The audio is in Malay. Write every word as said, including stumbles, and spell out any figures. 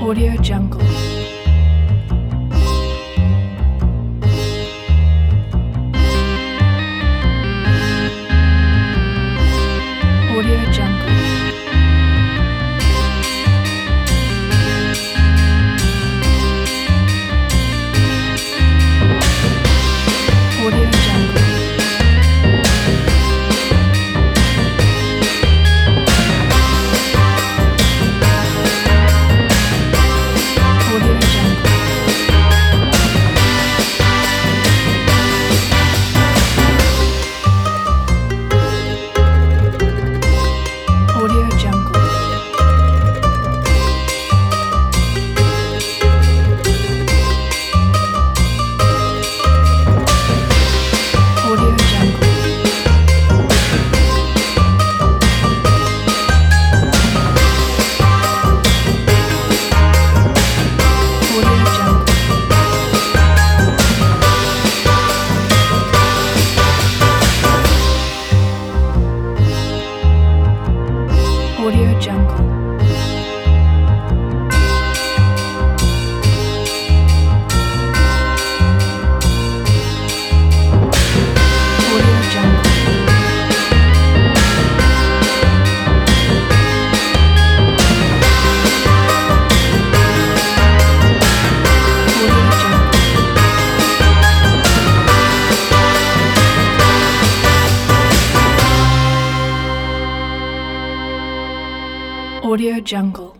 Audio Jungle. Audio Jungle. Audio Jungle. Audio Jungle. Audio Jungle. Audio Jungle. Audio Jungle. Audio Jungle. Audio Jungle. Audio Jungle.